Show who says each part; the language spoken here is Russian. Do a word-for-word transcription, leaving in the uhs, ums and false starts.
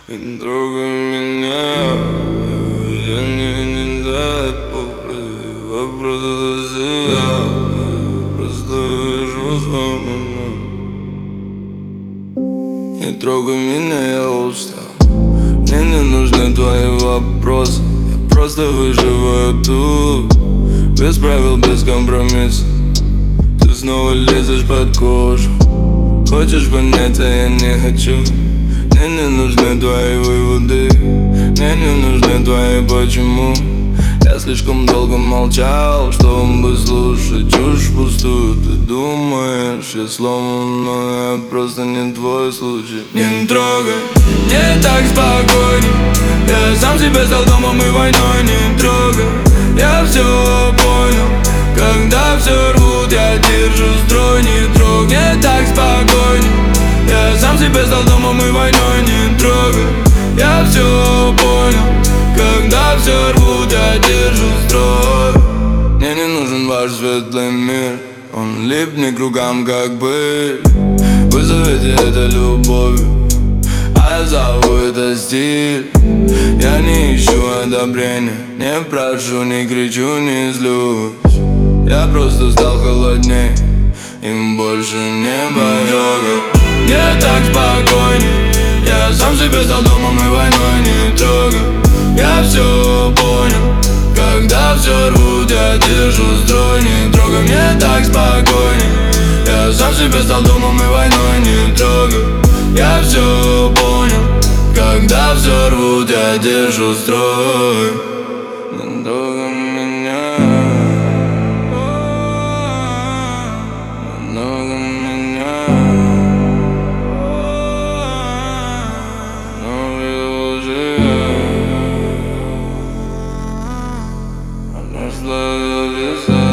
Speaker 1: Не трогай меня, я не, не знаю, вопрос за себя, просто вижу сам. Не трогай меня, я устал. Мне не нужны твои вопросы, я просто выживаю тут, без правил, без компромиссов. Ты снова лезешь под кожу, хочешь понять, а я не хочу. Мне не нужны твои выводы, мне не нужны твои почему. Я слишком долго молчал, чтобы слушать чушь пустую. Ты думаешь, я сломан, но я просто не твой случай. Не трогай, мне так спокойней. Я сам себе стал домом и войной. Не трогай, я все понял. Когда все рвут, я держу строй. Не трогай, мне так спокойней. Я сам себе стал домом и войной. Не трогай, я все понял. Когда все рвут, я держу строй. Мне не нужен ваш светлый мир, он липнет кругам, как быль. Вы зовете это любовью, а я зову это стиль. Я не ищу одобрения, не прошу, не кричу, не злюсь. Я просто стал холодней, им больше не боюсь. Мне так спокойней. Я сам себе стал домом и войной. Не трогай, я все понял. Когда все рвут, я держу строй. Не трогай, мне так спокойней. Я сам себе стал домом и войной. Не трогай, я все понял. Когда все рвут, я держу строй. Не трогай меня, не трогай меня. Нашла веса.